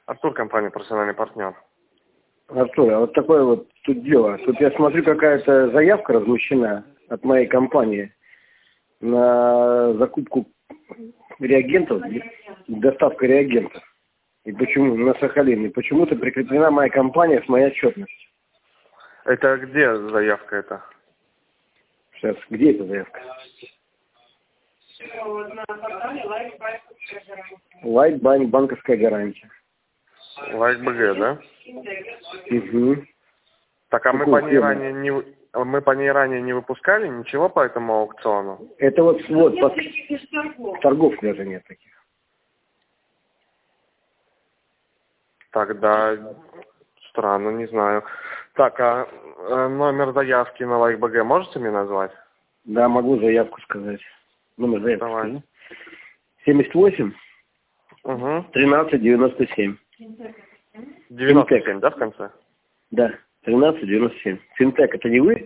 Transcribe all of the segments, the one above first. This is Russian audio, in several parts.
Артур, компания «Профессиональный партнер». Артур, а вот такое вот тут дело. Тут я смотрю, какая-то заявка размещена от моей компании на закупку реагентов, доставка реагентов. И почему на Сахалин? И почему-то прикреплена моя компания с моей отчетностью. Это где заявка это? Сейчас, где эта заявка? На портале Лайтбанк, банковская гарантия. ЛайкБГ, да? Угу. Так, а мы Какую по ней тему? ранее не выпускали ничего по этому аукциону? Это вот торгов даже нет таких. Тогда странно, не знаю. Так, а номер заявки на ЛайкБГ можете мне назвать? Да, могу заявку сказать. Номер заявки. Давай. 78 Угу. 13 97. 97, да, в конце? Да, 1397. Финтек, это не вы?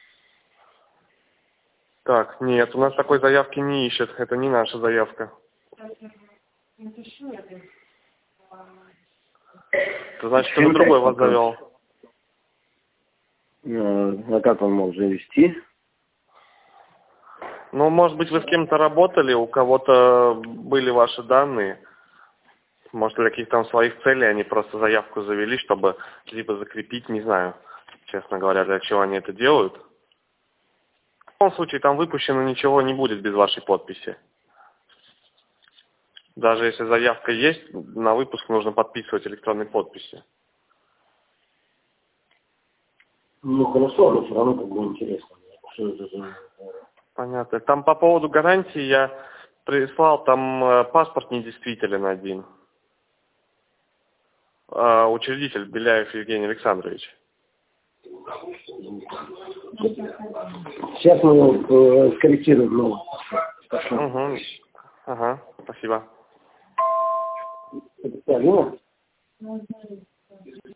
Так, нет, у нас такой заявки не ищет. Это не наша заявка. Это значит, кто-то другой вас завел. А как он мог завести? Ну, может быть, вы с кем-то работали, у кого-то были ваши данные. Может, для каких-то там своих целей они просто заявку завели, чтобы либо закрепить, не знаю, честно говоря, для чего они это делают. В любом случае, там выпущено ничего не будет без вашей подписи. Даже если заявка есть, на выпуск нужно подписывать электронной подписью. Ну, хорошо, но все равно как бы интересно. Что это за... Понятно. Там по поводу гарантии я прислал, там паспорт недействителен один. Учредитель Беляев Евгений Александрович. Сейчас мы его скорректируем. Угу. Ага, спасибо. Это Алина?